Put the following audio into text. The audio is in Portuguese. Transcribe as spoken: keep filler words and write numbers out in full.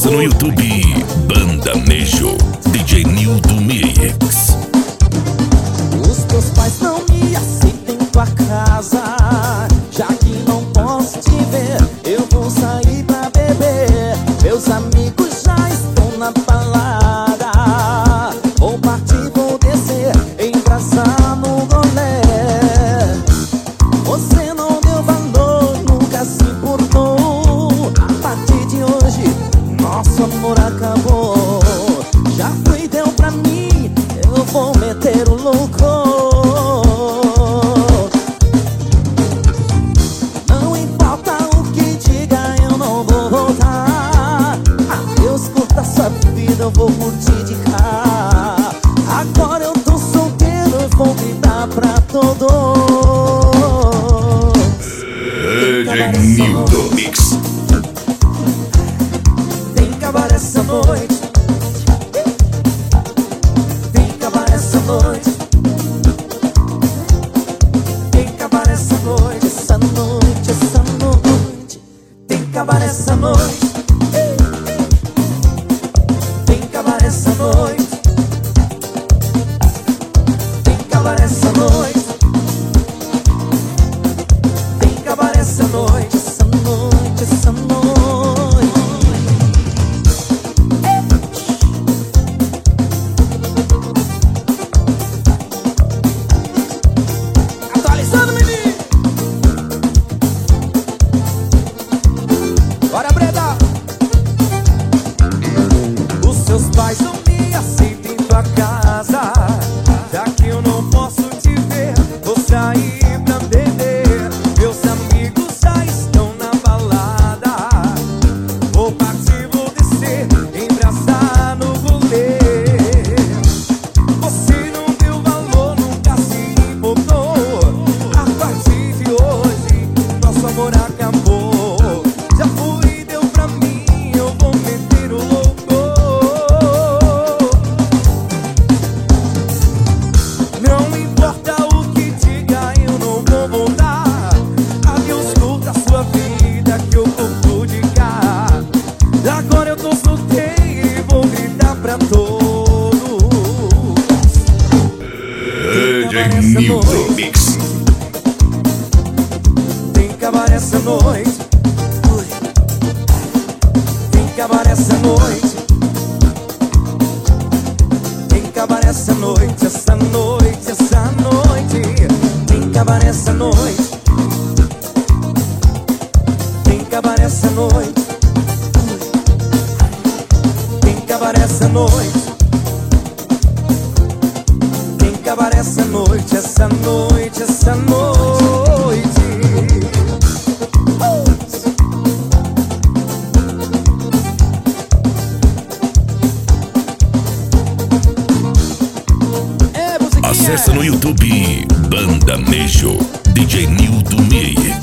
Acesse no YouTube Banda Nejo, D J Nildo Mix. Os teus pais não me aceitam em tua casa, já que não posso te ver, eu vou sair pra beber. Meus amigos já estão na balada, vou partir, vou descer, embraçar no rolê. Você não deu valor, nunca se importou. A partir de hoje, nosso amor acabou. Já foi, deu pra mim, eu vou meter o louco. Não importa o que diga, eu não vou voltar. Adeus, curta sua vida, eu vou curtir de cá. Agora eu tô solteiro, eu vou gritar pra todos. D J Nildo Mix. Tem que acabar essa noite. Tem que acabar essa noite. Tem que acabar essa noite. Essa noite, essa noite. Tem que acabar essa noite. Tem que acabar essa noite. Tem que acabar essa noite. Tem que acabar essa noite. Essa noite, essa noite. Atualizando, menino. Bora, Breda. Os seus pais não me aceitam em tua casa, já que eu não posso te ver, vou sair pra beber. Meus amigos já estão na balada, vou partir, vou descer, embraçar no rolê. Você não deu valor, nunca se importou. A partir de hoje, nosso amor acabou. Já foi, deu pra mim, eu vou meter o louco. Não importa o que diga, eu não vou voltar. Adeus, curta a sua vida, que eu curto de cá. Agora eu tô solteiro e vou gritar pra todos. D J Nildo Mix. Tem que acabar essa noite. Tem que acabar essa noite. Tem que acabar essa noite, essa noite, essa noite. Tem que acabar essa noite. Tem que acabar essa noite. Tem que acabar essa noite. Tem que acabar essa noite, essa noite, essa noite. Acesse no YouTube Banda Nejo, D J Nildo Mix.